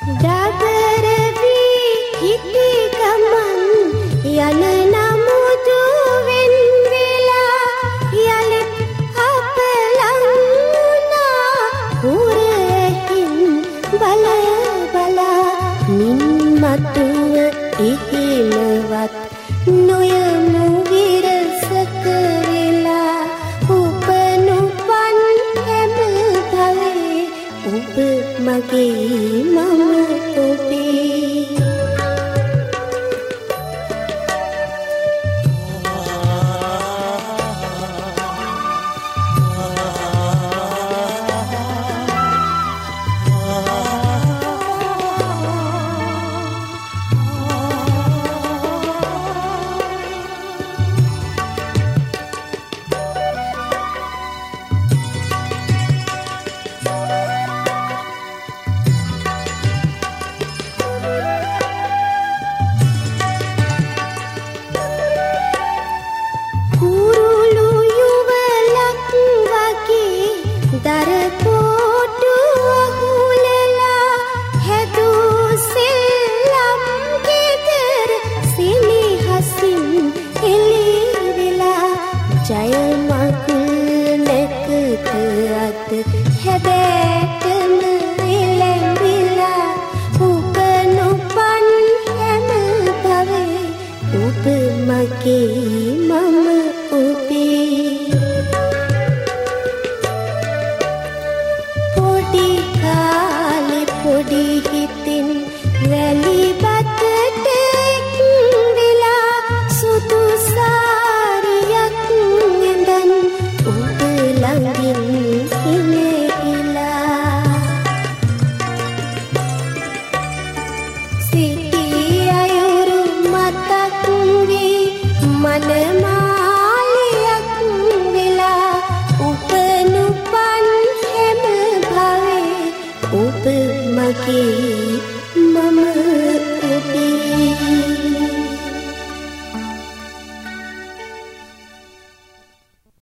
දබරවි හිටි ගමන් යන නමුදු වෙන් වෙලා යලිත් අප ලංුණා හුරහින් බල බලා මින් මතුව ඉහිමවත් නොයමු විරසක වෙලා උපනුපන් හැම භවයේ ඔබ මගේ මම ඔබේ දරපෝටු අහුලලා හැදූ සෙල්ලම් ගෙදර සිනිහසින් එළිවෙලා ජය මඟුල් නැකත අත හැබෑටම එළඹිලා උපනුපන් හැම භවයේ ඔබ මගේ මම ඔබේ පොඩි හිතින් වැලි බතට එක් වෙලා සුදු සාරියක් ඇඳන් ඔබ ළඟින් ඉනේලා සිටි අයුරු මතක් වී මනමාලයක් වෙලා උපනුපන් හැම භවයේ ඔබ මගේ